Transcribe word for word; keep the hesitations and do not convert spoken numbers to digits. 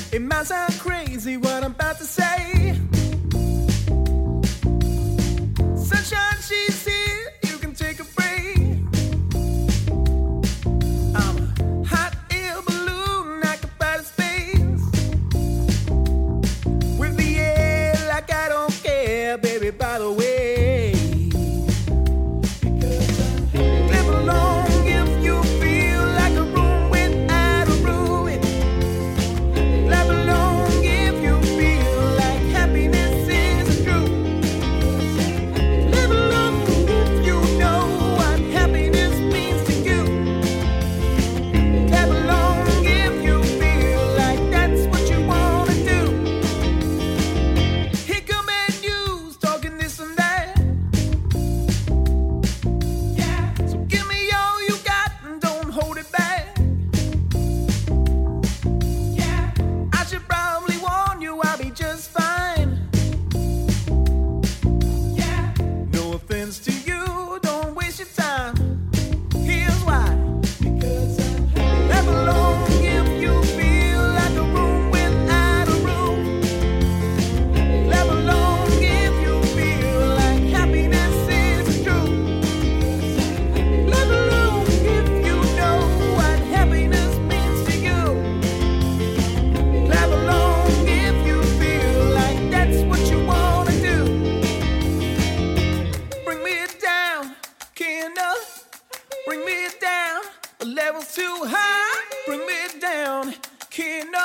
It might sound crazy what I'm about to say. Sunshine, she's here, you can take a break. I'm a hot air balloon, I can fly to space. With the air like I don't care, baby, by the way. Clap along if you feel like a room without a roof. Clap along if you feel like happiness is the truth. Clap along if you know what happiness means to you. Clap along if you feel like that's what you wanna do. Here come bad news, talking this and that. Yeah. So give me all you got and don't hold it back. Yeah. I should probably warn you I'll be just fine. Yeah. No offense to you, don't waste your time. Here's why. Because I'm happy. Clap along if you feel like a room without a roof. Clap along if you feel like happiness is the truth. Clap along if you know what happiness means to you. Clap along if you feel like that's what you wanna do. Bring me down, Kinder. Bring me down, the level's too high. Bring me down, Kinder.